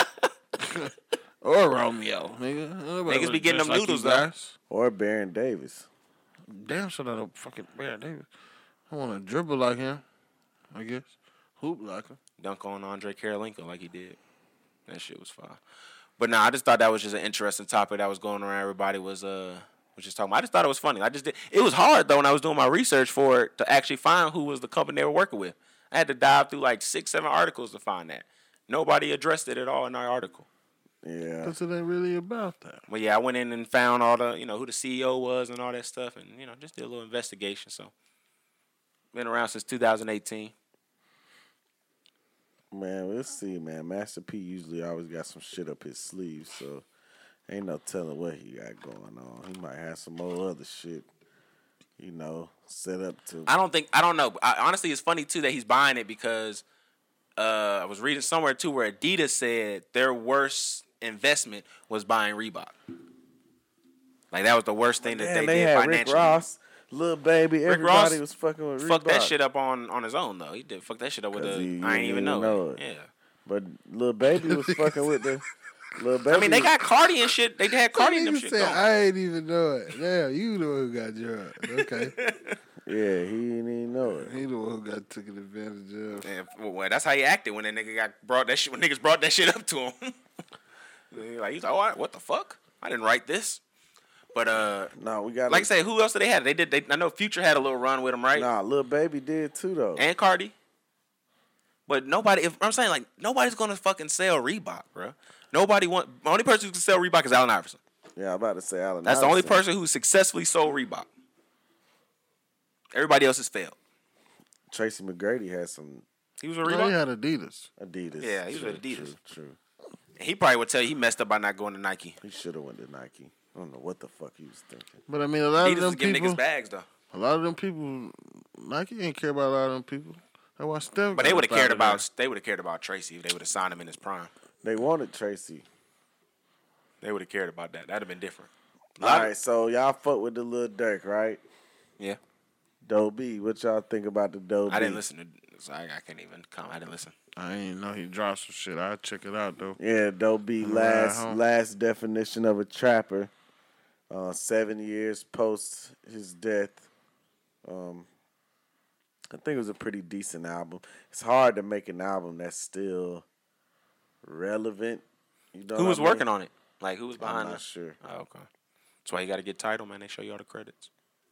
or Romeo, nigga. Nobody Niggas be wanna getting dress them like noodles, you though. guys. Or Baron Davis. Damn, shut up, fucking Baron Davis. I want to dribble like him. I guess hoop like him. dunk on Andre Karolinko like he did. That shit was fire. But nah, I just thought that was just an interesting topic that was going around. Everybody was uh was just talking about. I just thought it was funny. I just did. It was hard though when I was doing my research for it to actually find who was the company they were working with. I had to dive through like six, seven articles to find that. Nobody addressed it at all in our article. Yeah. Because it ain't really about that. But yeah, I went in and found all the, you know, who the C E O was and all that stuff, and you know, just did a little investigation. So, been around since two thousand eighteen. Man, we'll see, man. Master P usually always got some shit up his sleeve, so ain't no telling what he got going on. He might have some more other shit, you know, set up to. I don't think I don't know. I, honestly, it's funny too that he's buying it because uh, I was reading somewhere too where Adidas said their worst investment was buying Reebok. Like that was the worst thing that Man, they, they did had Rick financially. Ross, Lil Baby, everybody Ross was fucking with Fuck Reebok. that shit up on, on his own though. He did fuck that shit up with 'Cause the. he- I ain't he even didn't know, know it. it. Yeah. But Lil Baby was fucking with the Lil Baby. I mean, they got Cardi and shit. They had Cardi and them Nigga shit said, going. I ain't even know it. Damn, you the one who got drugged. Okay. Yeah, he didn't even know it. He the one who got taken advantage of. And, well, well, that's how he acted when that nigga got brought that shit. When niggas brought that shit up to him, He like he's like, "Oh, what the fuck? I didn't write this." But uh, No, we got like I say, who else did they have? They did. They, I know Future had a little run with him, right? Nah, Lil Baby did too though. And Cardi. But nobody. If I'm saying like nobody's gonna fucking sell Reebok, bro. Nobody want. The only person who can sell Reebok is Allen Iverson. Yeah, I'm about to say Allen. That's the only Iverson. person who successfully sold Reebok. Everybody else has failed. Tracy McGrady had some He was with No, Reebok. he had Adidas. Adidas. Yeah, he was true, with Adidas. True, true. He probably would tell you he messed up by not going to Nike. He should have went to Nike. I don't know what the fuck he was thinking. But I mean, a lot Adidas of was them giving people, niggas bags though. a lot of them people, Nike ain't care about a lot of them people. That's why Steph. But they got would have up out cared of about they would have cared about Tracy if they would have signed him in his prime. They wanted Tracy. They would have cared about that. That'd have been different. A All lot of- right, so y'all fuck with the Lil Durk, right? Yeah. Doe B. What y'all think about the Doe B? I didn't listen to. So I, I can't even come. I didn't listen. there. I ain't know he dropped some shit. I'll check it out though. Yeah, Doe B. Right Last home. last definition of a trapper. Uh, seven years post his death. Um, I think it was a pretty decent album. It's hard to make an album that's still relevant. You know Who what was I mean? working on it? Like who was I'm behind not it? sure. Oh, okay. That's why you got to get title, man. They show you all the credits.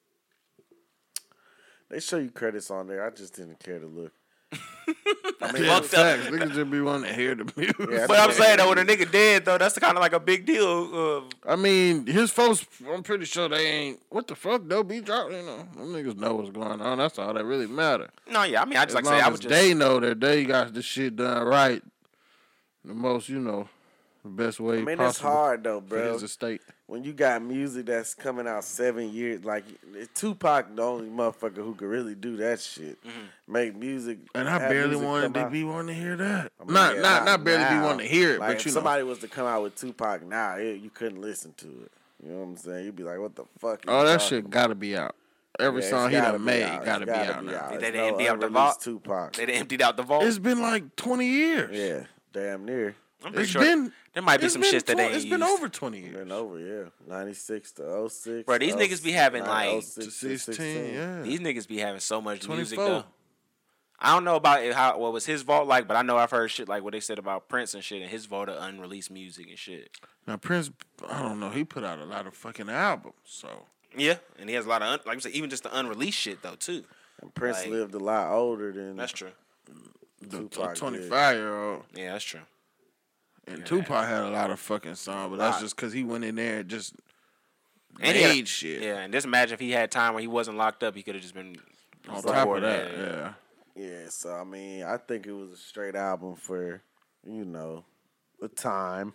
They show you credits on there. I just didn't care to look. I mean, Yeah, fucked up. facts. Niggas just be wanting to hear the music. Yeah, But I'm saying though, when a nigga dead though, that's kind of like a big deal. Uh, I mean, his folks, I'm pretty sure they ain't, what the fuck, they'll be dropping, you know. Them niggas know what's going on. That's all that really matter. no, yeah. I mean, I just As like long say I as would just. they know that they got the shit done right, the most, you know, the best way I mean, it's possible hard though, for bro. his estate. When you got music that's coming out seven years, like Tupac, the only motherfucker who could really do that shit, make music. And I have barely music wanted come to out. be wanting to hear that. I mean, not, yeah, not, not barely be now. wanting to hear it, Like, but if you know. somebody was to come out with Tupac now, it, you couldn't listen to it. You know what I'm saying? You'd be like, "What the fuck?" Oh, you that talking shit about? gotta be out. Every Yeah, it's song he gotta done be made out. It's gotta, be gotta out be now. out. They There's done empty no out the unreleased vault? Tupac. They done emptied out the vault. It's been like twenty years. Yeah, damn near. I'm pretty It's sure been. there might be it's some been shit that tw- they ain't It's been used. over twenty years. Been over, yeah. ninety-six to oh six. Bro, these niggas be having, oh like, six To to sixteen, yeah. These niggas be having so much music twenty-four. though. I don't know about it, how what was his vault like, but I know I've heard shit like what they said about Prince and shit, and his vault of unreleased music and shit. Now Prince, I don't know. He put out a lot of fucking albums, so Yeah, and he has a lot of un- like I said, even just the unreleased shit though too. And Prince Like- lived a lot older than That's true. the Tupac did. twenty-five year old. Yeah, that's true. And Tupac had a lot of fucking songs, but that's Lot. just because he went in there and just And he had- made shit. Yeah, and just imagine if he had time where he wasn't locked up, he could have just been On top of recording that, it. yeah. Yeah, so I mean, I think it was a straight album for, you know, the time.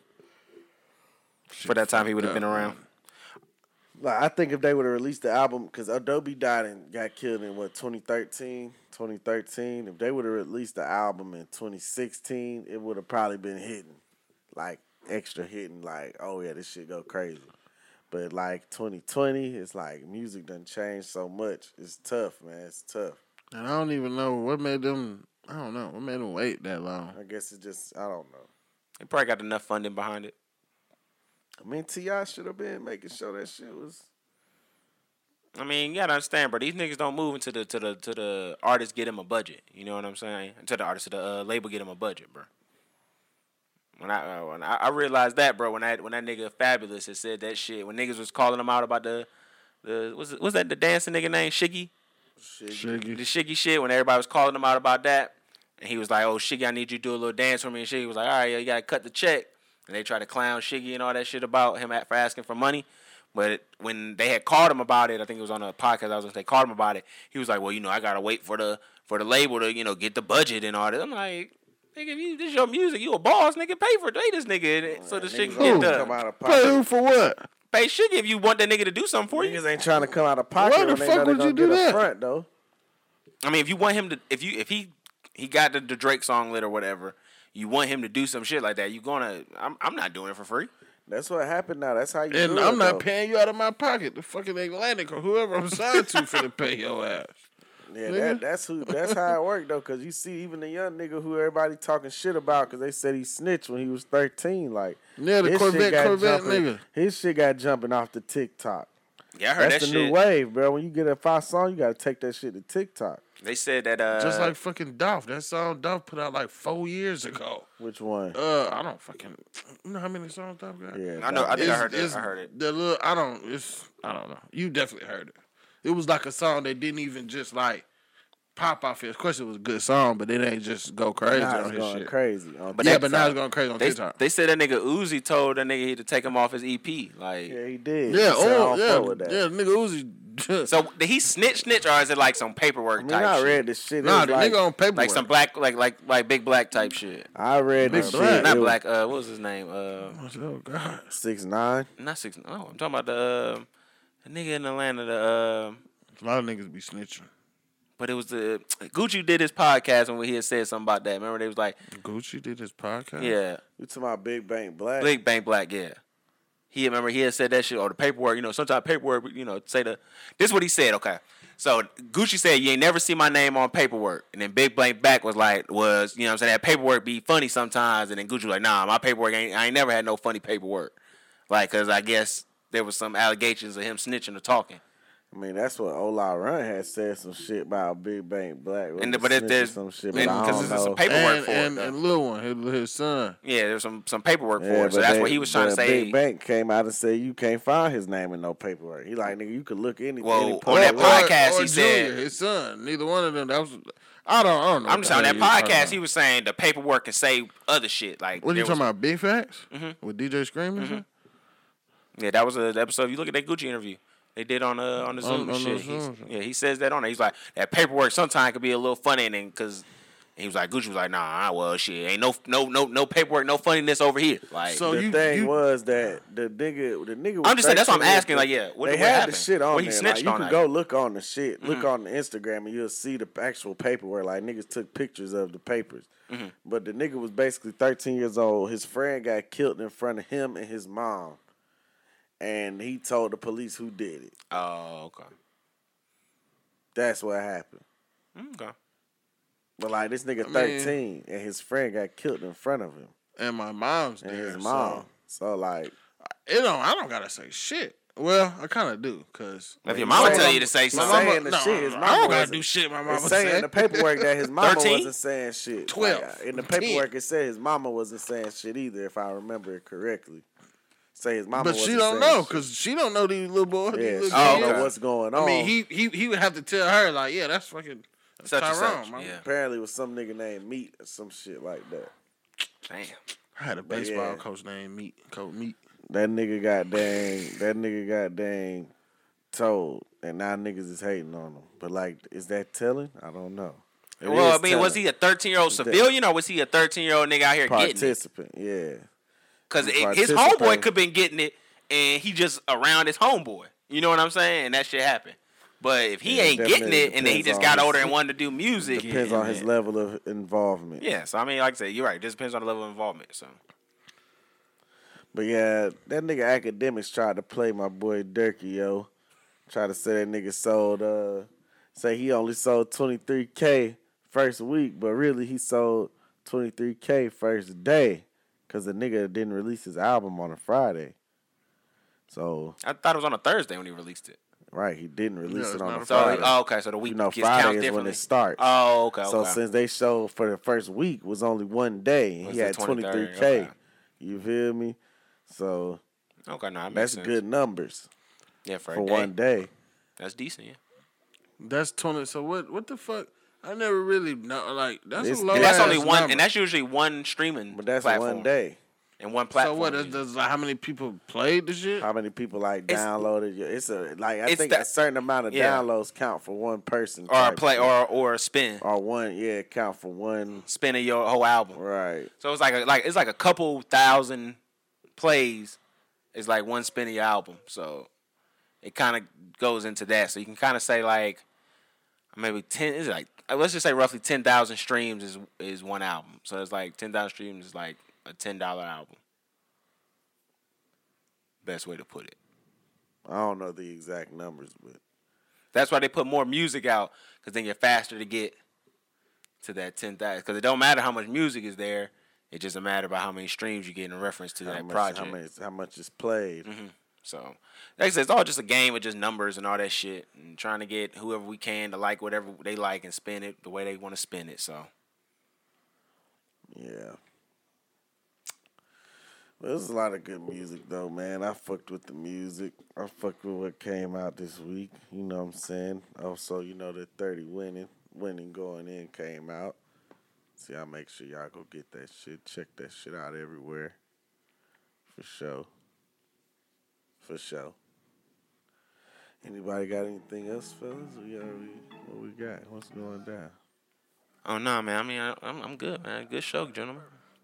For that time, he would have fucked been up, around. Like, I think if they would have released the album, because Adobe died and got killed in what twenty thirteen, twenty thirteen. If they would have released the album in twenty sixteen, it would have probably been hitting, like extra hitting. Like, oh yeah, this shit go crazy. But like twenty twenty, it's like music done changed so much. It's tough, man. It's tough. And I don't even know what made them. I don't know what made them wait that long. I guess it just, I don't know. He probably got enough funding behind it. I mean, T I should have been making sure that shit was. I mean, you gotta understand, bro. These niggas don't move until the to the to the artist get him a budget. You know what I'm saying? Until the artist, to the uh, label get him a budget, bro. When I uh, when I, I realized that, bro, when that when that nigga Fabulous had said that shit, when niggas was calling him out about the the what's it, what's that the dancing nigga name Shiggy, Shiggy. the Shiggy shit, when everybody was calling him out about that, and he was like, "Oh Shiggy, I need you to do a little dance for me," and Shiggy was like, "All right, yo, you gotta cut the check." And they tried to clown Shiggy and all that shit about him for asking for money. But when they had called him about it, I think it was on a podcast. I was they called him about it. He was like, "Well, you know, I gotta wait for the for the label to you know get the budget and all that." I'm like, "Nigga, if you, this is your music, you a boss, nigga. Pay for it, pay this nigga so the shit can Niggas get come done. out of Pay who pocket. for what? Pay Shiggy if you want that nigga to do something for you. Niggas ain't trying to come out of pocket. Why the when they fuck know they would gonna you do get that? a front though. I mean, if you want him to, if you if he he got the, the Drake song lit or whatever, you want him to do some shit like that. You gonna? I'm I'm not doing it for free. That's what happened now. That's how you And do I'm it, not though. paying you out of my pocket. The fucking Atlantic or whoever I'm signed to finna pay your ass. Yeah, nigga. that, that's who. That's how it worked though. Cause you see, even the young nigga who everybody talking shit about, cause they said he snitched when he was thirteen. Like, Yeah, the his shit Corvette, got Corvette jumping- nigga. His shit got jumping off the TikTok. Yeah, I heard That's that the shit. new wave, bro. When you get a five song, you gotta take that shit to TikTok. They said that uh, Just like fucking Dolph. That song Dolph put out like four years ago. Which one? Uh, I don't fucking. You know how many songs Dolph got? Yeah, I know. I think I It's- heard that. it's I heard it. The little, I don't. It's. I don't know. You definitely heard it. It was like a song that didn't even just like pop off it. Of course, it was a good song, but it ain't just go crazy now on it's his going shit. crazy. On But yeah, TikTok. but now it's going crazy on They, TikTok. they said that nigga Uzi told that nigga he to take him off his E P. Like, yeah, he did. Yeah, He said, I oh don't yeah, fuck with that. yeah. Nigga Uzi. so did he snitch, snitch, or is it like some paperwork I mean, type I shit? read this shit. It Nah, was the like, nigga on paperwork. Like some black, like like like big black type shit. I read Big this Black. shit. Not It was black. Uh, what was his name? Uh, Oh God. Six nine. not six. No, I'm talking about the, uh, the nigga in Atlanta. The uh, A lot of niggas be snitching. but it was the Gucci did his podcast when he had said something about that. Remember they was like, Gucci did his podcast. yeah, You talking about Big Bank Black? Big Bank Black, yeah. He remember he had said that shit or the paperwork. You know, sometimes paperwork. You know, say the. This is what he said. Okay, so Gucci said you ain't never see my name on paperwork, and then Big Bank Black was like, was you know what I'm saying that paperwork be funny sometimes, and then Gucci was like, nah, my paperwork ain't. I ain't never had no funny paperwork, like because I guess there was some allegations of him snitching or talking. I mean, that's what Ola Run had said some shit about Big Bank Black. And the- Wasn't but if snitching there's- some shit, and- but I 'cause don't there's some know. paperwork And for it, and, though. and Lil one, his, his son. Yeah, there's some some paperwork for Yeah, it, so but that's they- what he was trying to but say. Big Bank came out and said you can't find his name in no paperwork. He like, nigga, you could look any. Well, any on point that of- podcast, or he Junior, said- his son. Neither one of them. That was. I don't. I don't know. I'm what just the on hell that you talking podcast. about. He was saying the paperwork can say other shit. Like What are you there talking was- about? Big Facts Mm-hmm. with D J Scream and shit? Yeah, that was a the episode. You look at that Gucci interview they did on uh, on the Zoom On- and on shit. the He's- Zoom. yeah, he says that on there. He's like that paperwork sometimes could be a little funny, and then because he was like Gucci was like, nah, well, shit, ain't no no no no paperwork, no funniness over here. Like, So The you- thing you- was that the nigga, the nigga. Was I'm just saying that's what I'm thirteen asking. Like, yeah, what, they what had happened? the shit on what he there. snitched Like, you on? can that. go look on the shit, look Mm-hmm. on the Instagram, and you'll see the actual paperwork. Like niggas took pictures of the papers, Mm-hmm. but the nigga was basically thirteen years old. His friend got killed in front of him and his mom, and he told the police who did it. Oh, okay. That's what happened. Okay. But like this nigga I mean- thirteen, and his friend got killed in front of him And my mom's and there. his mom. So So like, it don't. I don't gotta say shit. Well, I kind of do, cause If your you mama saying- tell you to say my something, mama- mama, saying the no, shit his I mama don't gotta wasn't- do shit. My mama it's saying said. in the paperwork that his mama thirteen? wasn't saying shit. twelve, Like, in the ten. paperwork, it said his mama wasn't saying shit either, if I remember it correctly. Say his mama But wasn't she don't saying know, shit. cause she don't know these little boys. Yeah, these she little don't Oh, kids. know okay. what's going on. I mean, he he he would have to tell her like, yeah, that's fucking that's such and Tyrone, such. man. Yeah. apparently was some nigga named Meat or some shit like that. Damn. I had a But baseball yeah. coach named Meat. Coach Meat. That nigga got dang. That nigga got dang told, and now niggas is hating on him. But like, is that telling? I don't know. It Well, I is mean, was telling. he a thirteen year old Is that- civilian or was he a thirteen year old nigga out here getting it? Participant? Yeah. Because He his homeboy participating. could been getting it, and he just around his homeboy. You know what I'm saying? And that shit happened. But if he Yeah, ain't getting definitely it, and then he depends just on got his- older and wanted to do music, Depends yeah, on his man. level of involvement. Yeah, so I mean, like I said, you're right. It just depends on the level of involvement. So But yeah, that nigga Academics tried to play my boy Durkee, yo. Tried to say that nigga sold, uh, say he only sold twenty-three K first week, but really he sold twenty-three K first day because the nigga didn't release his album on a Friday. So, I thought it was on a Thursday when he released it. right, he didn't release it's it on not a a So Friday. oh, okay, so the week You know, gets Friday counted is when differently. it starts. Oh, okay. So okay. since they showed for the first week was only one day, Was he the had twenty-third, twenty-three K. okay. You feel me? So okay, no, that makes that's sense. good numbers Yeah, for, for a day. one day. That's decent. Yeah. That's twenty. So what? What the fuck? I never really know. Like that's It's- a low. Yeah, That's ass only one, number. and that's usually one streaming But that's platform one day. and one So platform. what? Is, usually. does, like, how many people played the shit? How many people like It's- downloaded? Your, it's a like I it's think the- a certain amount of yeah. downloads count for one person. or a type play shit. or or a spin, or one yeah count for one. spinning your whole album. Right. So it's like a, like it's like a couple thousand plays. It's like one spin of your album. So it kind of goes into that. So you can kind of say like maybe ten. Is like let's just say roughly ten thousand streams is is one album. So it's like ten thousand streams is like a ten dollar album. Best way to put it. I don't know the exact numbers, but That's why they put more music out, because then you're faster to get to that ten thousand. Because it don't matter how much music is there. It just a matter about how many streams you get in reference to how that much, project. how much how much is played. Mm-hmm. So, like I said, it's all just a game of just numbers and all that shit, and trying to get whoever we can to like whatever they like and spin it the way they want to spin it. So, Yeah. Well, there's a lot of good music though, man. I fucked with the music. I fucked with what came out this week. You know what I'm saying? Also, you know the thirty winning, winning going in came out. See, I make sure y'all go get that shit. Check that shit out everywhere. For sure. For sure. Anybody got anything else, fellas? We already what we got? What's going down? oh no, man. I mean, I, I'm I'm good, man. Good show, gentlemen.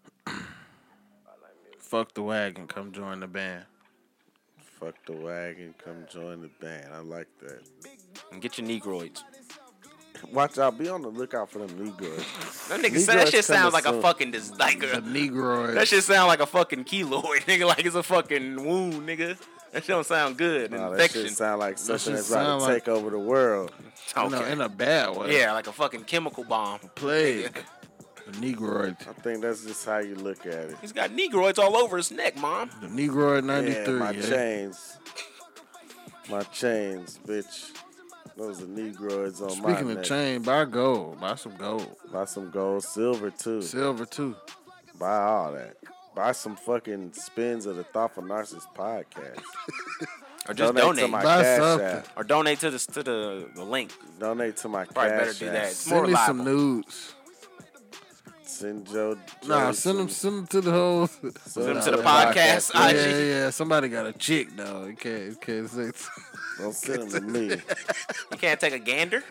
Fuck the wagon. Come join the band. Fuck the wagon, come join the band. I like that. And get your Negroids. Watch out, be on the lookout for them Negroes. That nigga, Negroids that shit coming sounds like soon. a fucking dis- like The a, Negroid. that shit sound like a fucking keloid, nigga. Like it's a fucking wound, nigga. That shit don't sound good. Nah, that Infection. shit sound like something shit that's about sound to like- take over the world. in, a, Okay. in a bad way. Yeah, like a fucking chemical bomb. Plague. The Negroid. I think that's just how you look at it. He's got Negroids all over his neck, mom. The Negroid Yeah, ninety-three. my Yeah, chains. My chains, bitch. Those are Negroids on my Speaking of neck. chain, buy gold. Buy some gold. Buy some gold, silver too. Silver too. Buy all that. Buy some fucking spins of the Thoughtful Narcissist podcast. Or just donate, donate. to my Buy cash something. app. Or donate to the to the, the link. Donate to my Probably cash better do app. that. It's more Send me some reliable. nudes. Send Joe. Nah, Joe send them, some- send them to the whole. send them them to the to podcast. podcast. I Yeah, G. yeah. Somebody got a chick though. You can't, you can't say. Don't send them to me. You can't take a gander.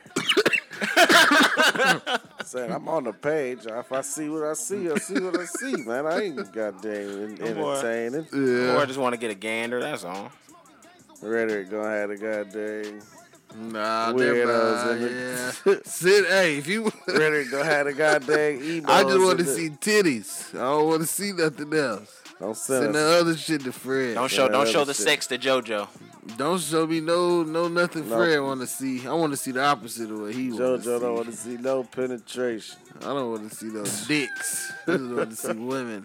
Saying I'm on the page. If I see what I see, I see what I see, man. I ain't goddamn en- boy. entertaining. Or I Yeah. just want to get a gander. That's all. Rhetoric gonna have a goddamn. Nah, Weirdos never. in Yeah. the- Sit. Hey, if you. Rhetoric gonna have a goddamn emo. I just want to see titties. I don't want to see nothing else. Don't send Send the us. other shit to Fred. Don't show Yeah, don't that show was the shit. sex to JoJo. Don't show me no no nothing No. Fred want to see. I want to see the opposite of what he wants. JoJo don't want to see no penetration. I don't want to see those dicks. I just want to see women.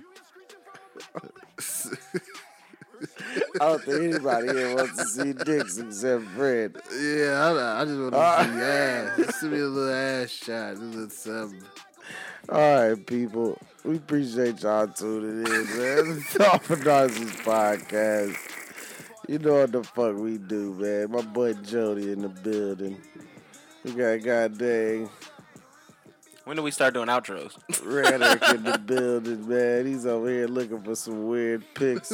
I don't think anybody here wants to see dicks except Fred. Yeah, I, I just want to Ah. see ass. Just send me a little ass shot. A little something. All right, people. We appreciate y'all tuning in, man. The Thoughtful Narcissist podcast. You know what the fuck we do, man. My boy Jody in the building. We got goddamn When do we start doing outros? Rhetoric in the building, man. He's over here looking for some weird pics.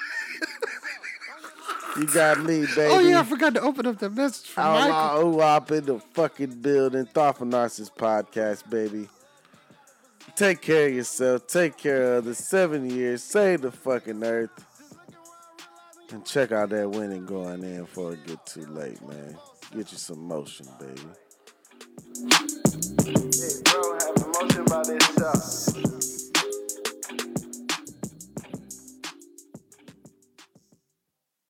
You got me, baby. Oh, yeah, I forgot to open up the message from Michael. Oh, up in the fucking building. Thoughtful Narcissist Podcast, baby. Take care of yourself. Take care of the seven years. Save the fucking earth. And check out that winning going in before it get too late, man. Get you some motion, baby. Hey, bro, have emotion about this stuff.